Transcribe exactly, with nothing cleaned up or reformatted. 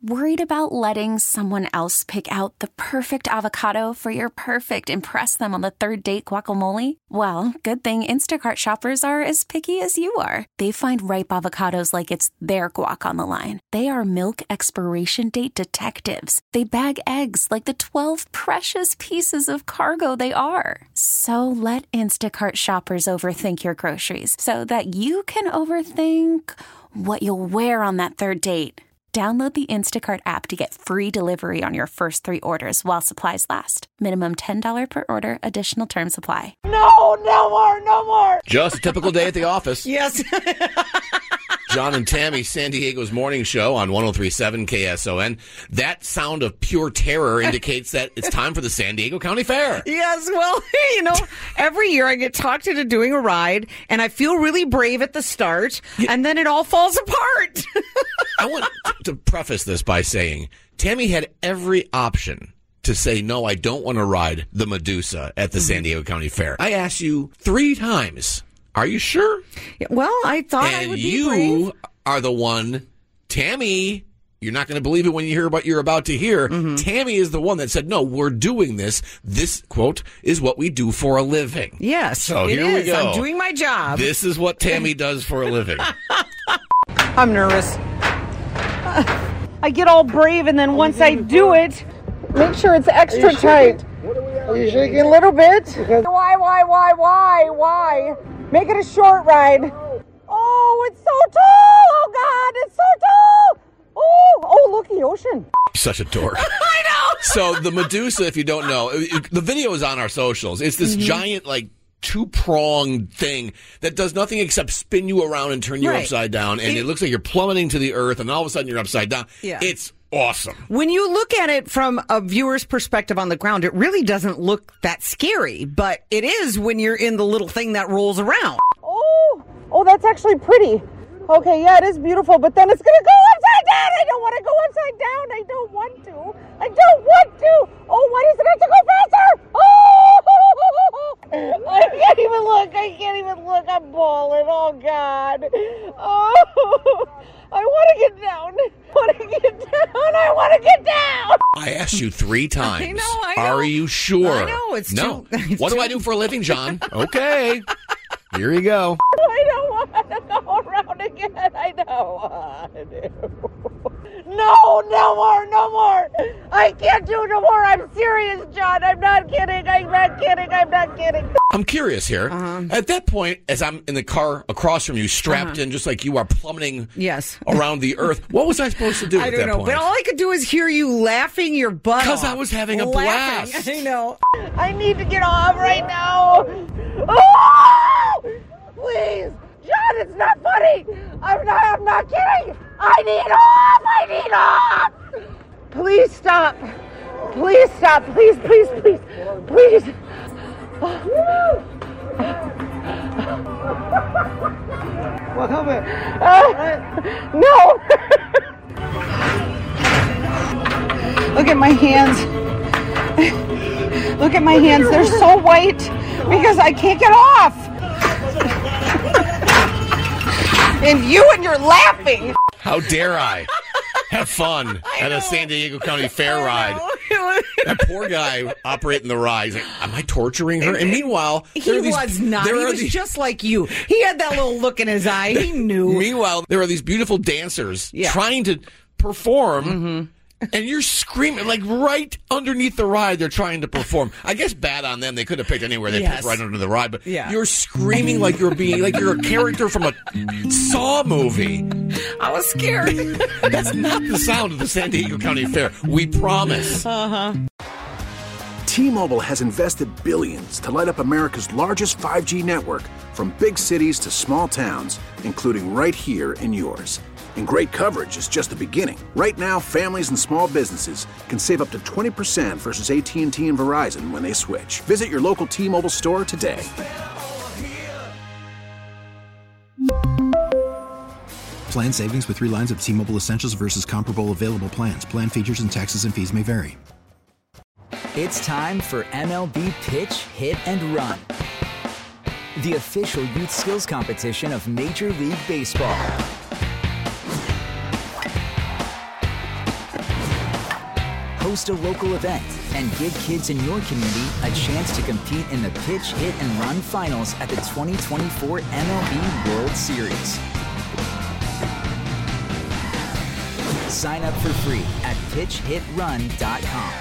Worried about letting someone else pick out the perfect avocado for your perfect impress them on the third date guacamole? Well, good thing Instacart shoppers are as picky as you are. They find ripe avocados like it's their guac on the line. They are milk expiration date detectives. They bag eggs like the twelve precious pieces of cargo they are. So let Instacart shoppers overthink your groceries so that you can overthink what you'll wear on that third date. Download the Instacart app to get free delivery on your first three orders while supplies last. Minimum ten dollars per order. Additional terms apply. No, no more, no more. Just a typical day at the office. Yes. John and Tammy, San Diego's morning show on one oh three point seven K S O N. That sound of pure terror indicates that it's time for the San Diego County Fair. Yes, well, you know, every year I get talked into doing a ride, and I feel really brave at the start, yeah. and then it all falls apart. I want to preface this by saying Tammy had every option to say, no, I don't want to ride the Medusa at the mm-hmm. San Diego County Fair. I asked you three times. Are you sure? Well, I thought and I would be you brave. are the one, Tammy, you're not going to believe it when you hear what you're about to hear. Mm-hmm. Tammy is the one that said, no, we're doing this. This, quote, is what we do for a living. Yes, so it here is. we go. I'm doing my job. This is what Tammy does for a living. I'm nervous. I get all brave, and then once I do it, make sure it's extra tight. Are you shaking a little bit? Why, why, why, why, why? Make it a short ride. Oh, it's so tall! Oh, God, it's so tall! Oh, oh, look, the ocean. Such a dork. I know! So the Medusa, if you don't know, it, the video is on our socials. It's this mm-hmm. giant, like, two-pronged thing that does nothing except spin you around and turn you right. upside down, and it, it looks like you're plummeting to the earth, and all of a sudden you're upside down. Yeah. It's awesome. When you look at it from a viewer's perspective on the ground, it really doesn't look that scary, but it is when you're in the little thing that rolls around. Oh, oh, that's actually pretty. Okay, yeah, it is beautiful, but then it's going to go upside down. I don't want to go upside down. I don't want to. I don't want to. Oh, why does it have to go faster? Oh, I can't even look. I can't even look. I'm bawling. Oh, God. Oh, I want to get down. I want to get down. I want to get down. I asked you three times. I know, I know. Are you sure? I know, it's no. too... It's what too... do I do for a living, John? Okay. Here you go. I don't want to go around again. I don't want to. No, no more, no more. I can't do no more. I'm serious, John. I'm not kidding. I'm not kidding. I'm not kidding. I'm curious here. Uh-huh. At that point, as I'm in the car across from you, strapped uh-huh. in just like you are plummeting yes. around the earth, what was I supposed to do I at don't that know, point? But all I could do is hear you laughing your butt off. Because I was having a laughing. blast. I know. I need to get off right now. Oh! Please. John, it's not funny. I'm not, I'm not kidding. I need off. I need off. Please stop. Please stop. Please, please, please, please. Well, help it. Uh, right. No. Look at my hands. Look at my hands. They're so white because I can't get off. And you and you're laughing. How dare I have fun I at know. a San Diego County Fair I ride? know. That poor guy operating the ride. He's like, am I torturing her? And meanwhile, he there are these, was not. There He are was these, just like you. He had that little look in his eye. He knew. Meanwhile, there are these beautiful dancers Yeah. trying to perform. Mm-hmm. And you're screaming, like right underneath the ride, they're trying to perform. I guess bad on them. They could have picked anywhere. They Yes. picked right under the ride. But Yeah. you're screaming like you're being, like you're a character from a Saw movie. I was scared. That's not the sound of the San Diego County Fair. We promise. Uh-huh. T-Mobile has invested billions to light up America's largest five G network, from big cities to small towns, including right here in yours. And great coverage is just the beginning. Right now, families and small businesses can save up to twenty percent versus A T and T and Verizon when they switch. Visit your local T-Mobile store today. Plan savings with three lines of T-Mobile Essentials versus comparable available plans. Plan features and taxes and fees may vary. It's time for M L B Pitch, Hit, and Run, the official youth skills competition of Major League Baseball. host a local event, and give kids in your community a chance to compete in the Pitch, Hit, and Run Finals at the twenty twenty-four M L B World Series. Sign up for free at pitch hit run dot com.